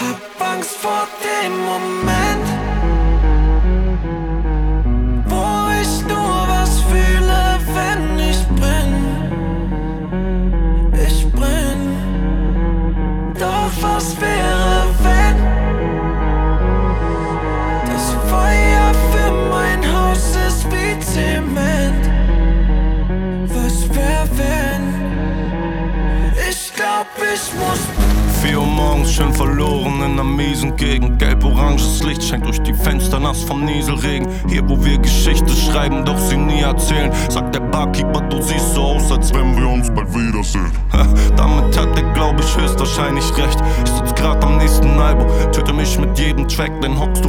Hab Angst vor dem Moment, wo ich nur was fühle, wenn ich brenne. Ich brenne. Doch was wäre, wenn das Feuer für mein Haus ist wie Zement? Was wär, wenn? Ich glaub, ich muss 4 Uhr morgens, schön verloren in einer miesen Gegend. Gelb-oranges Licht scheint durch die Fenster nass vom Nieselregen. Hier, wo wir Geschichte schreiben, doch sie nie erzählen. Sagt der Barkeeper, du siehst so aus, als wenn wir uns bald wiedersehen. Damit hat der, glaub ich, höchstwahrscheinlich recht. Ich sitz grad am nächsten Album, töte mich mit jedem Track. Denn hockst du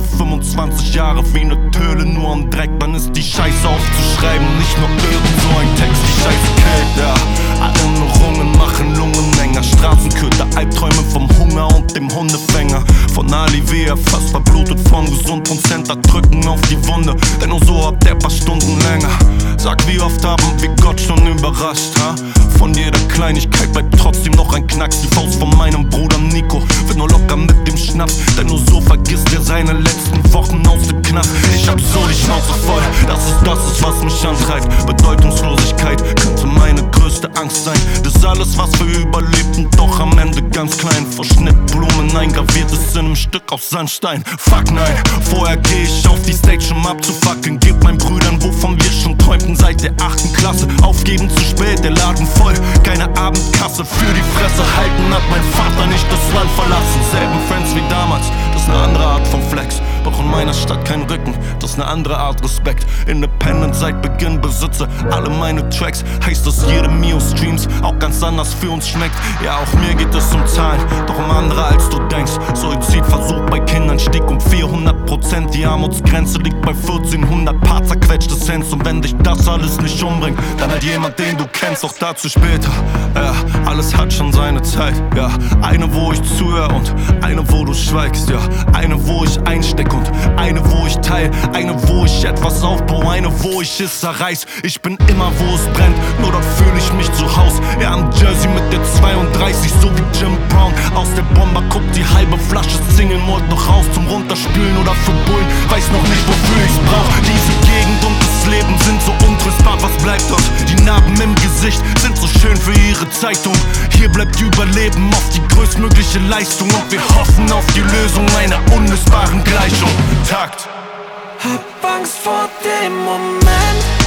25 Jahre wie ne Töle nur am Dreck. Dann ist die Scheiße aufzuschreiben, nicht nur irgend so ein Text. Die Scheiße killt, ja. Erinnerungen machen Lungen enger. Straßenköter, Albträume vom Hunger und dem Hundefänger. Von Ali wie er fast verblutet vom Gesund und Center drücken auf die Wunde, denn nur so habt ihr paar Stunden länger. Sag, wie oft haben wir Gott schon überrascht, ha? Von jeder Kleinigkeit bleibt trotzdem noch ein Knacks. Die Faust von meinem Bruder Nico wird nur locker mit dem Schnaps, denn nur so vergisst er seine letzten Wochen aus dem Knast. Ich hab so die Schnauze voll, das ist, was mich antreibt. Bedeutungslosigkeit könnte meine größte Angst sein. Das ist alles, was wir überlebten, doch am Ende ganz klein. Verschnittblumen eingraviert ist in einem Stück aus Sandstein. Fuck nein, vorher geh ich auf die Stage, um abzufucken. Gib meinen Brüdern, wovon wir schon träumten seit der 8. Klasse. Aufgeben zu spät, der Laden voll, keine Abendkasse. Für die Fresse halten hat mein Vater nicht das Land verlassen. Selben Friends wie damals, das ist eine andere Art von Flex. Doch in meiner Stadt kein Rücken, das ist eine andere Art Respekt. Independent seit Beginn, besitze alle meine Tracks. Heißt, dass jede Mio-Streams auch ganz anders für uns schmeckt. Ja, auch mir geht es um Zahlen, doch um andere als du denkst. Suizidversuch bei Kindern stieg um 400%. Die Armutsgrenze liegt bei 1400 Paar zerquetschtes Cents. Und wenn dich das alles nicht umbringt, dann halt jemand, den du kennst, doch dazu später. Ja, alles hat schon seine Zeit, ja. Eine, wo ich zuhöre und eine, wo du schweigst, ja. Eine, wo ich einsteck und eine, wo ich teil. Eine, wo ich etwas aufbaue, eine, wo ich es zerreiß. Ich bin immer, wo es brennt, nur dort fühle ich mich zu Haus. Ja, am Jersey mit der 32, so wie Jim Brown. Aus der Bomber guckt die halbe Flasche Single Malt noch raus zum Runterspülen oder für Bullen. Weiß noch nicht, wofür ich's brauch. Diese Gegend und das Leben sind so untröstbar, was bleibt dort? Die Narben im Gesicht sind so schön für ihre Zeitung. Hier bleibt Überleben auf die größtmögliche Leistung. Und wir hoffen auf die Lösung einer unlösbaren Gleichung. Takt. Hab Angst vor dem Moment,